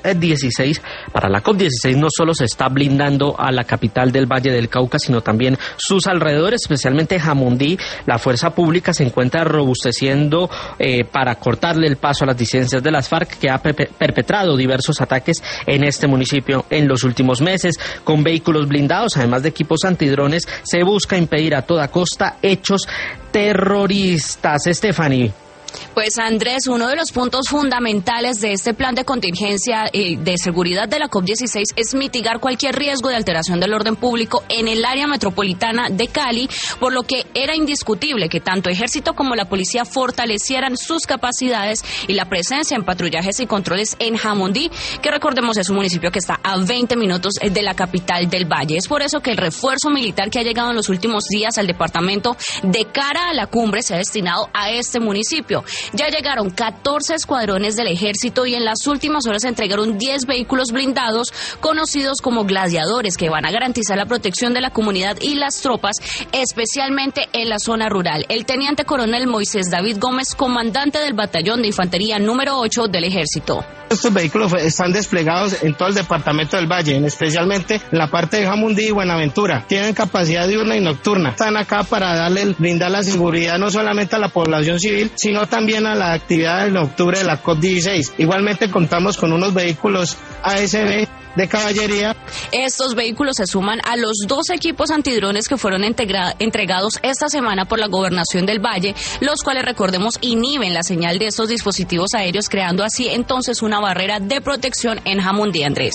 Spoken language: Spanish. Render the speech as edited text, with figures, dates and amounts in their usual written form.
16 para la COP16 no solo se está blindando a la capital del Valle del Cauca, sino también sus alrededores, especialmente Jamundí. La fuerza pública se encuentra robusteciendo para cortarle el paso a las disidencias de las FARC, que ha perpetrado diversos ataques en este municipio en los últimos meses. Con vehículos blindados, además de equipos antidrones, se busca impedir a toda costa hechos terroristas. Stephanie. Pues Andrés, uno de los puntos fundamentales de este plan de contingencia de seguridad de la COP16 es mitigar cualquier riesgo de alteración del orden público en el área metropolitana de Cali, por lo que era indiscutible que tanto Ejército como la policía fortalecieran sus capacidades y la presencia en patrullajes y controles en Jamundí, que recordemos es un municipio que está a 20 minutos de la capital del Valle. Es por eso que el refuerzo militar que ha llegado en los últimos días al departamento de cara a la cumbre se ha destinado a este municipio. Ya llegaron 14 escuadrones del Ejército y en las últimas horas se entregaron 10 vehículos blindados conocidos como gladiadores, que van a garantizar la protección de la comunidad y las tropas, especialmente en la zona rural. El teniente coronel Moisés David Gómez, comandante del batallón de infantería número 8 del Ejército. Estos vehículos están desplegados en todo el departamento del Valle, especialmente en la parte de Jamundí y Buenaventura. Tienen capacidad diurna y nocturna. Están acá para brindar la seguridad no solamente a la población civil, sino también a la actividad en octubre de la COP16. Igualmente contamos con unos vehículos ASB de caballería. Estos vehículos se suman a los 2 equipos antidrones que fueron entregados esta semana por la Gobernación del Valle, los cuales, recordemos, inhiben la señal de estos dispositivos aéreos, creando así entonces una barrera de protección en Jamundí, Andrés.